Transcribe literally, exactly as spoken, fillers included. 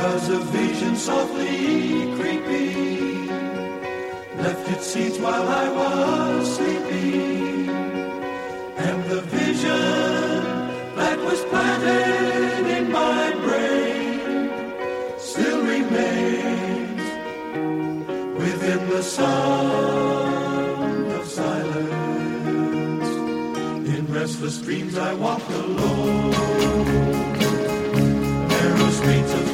'Twas a vision softly creeping, left its seeds while I was sleeping, and the vision that was planted in my brain still remains within the sound of silence. In restless dreams I walk alone, narrow streets of